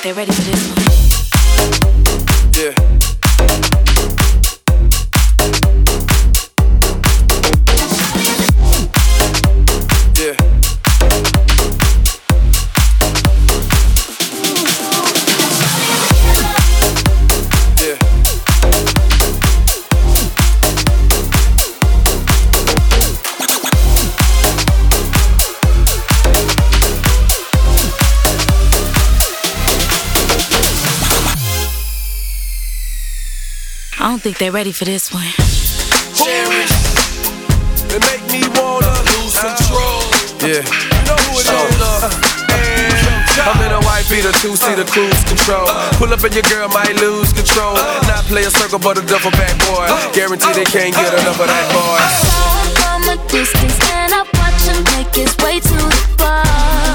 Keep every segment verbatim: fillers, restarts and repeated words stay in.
they're ready for this one. Yeah. Yeah. Yeah. I don't think they're ready for this one. Cherish. They make me wanna lose control. Yeah. You know who it is. Uh, I'm in a white beater, two-seater cruise control. Pull up and your girl might lose control. Not play a circle, but a duffel bag boy. Guarantee they can't get enough of that boy. I saw him from a distance and I watch him make his way to the bar.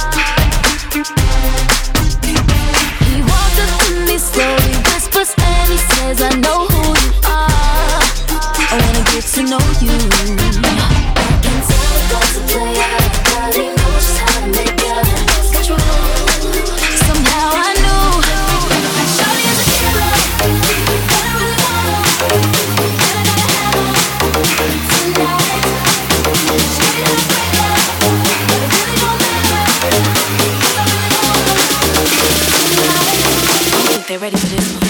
He walks up to me slowly, whispers and he says, I know who you are. I wanna get to know you. I can tell he wants to play out, but he knows just how to make out and lose control. Somehow I knew Shawty is a killer, but I really want him, and I gotta have him tonight. Straight up breakup, but it really don't matter, 'cause I really want him tonight. I don't think they're ready for this one.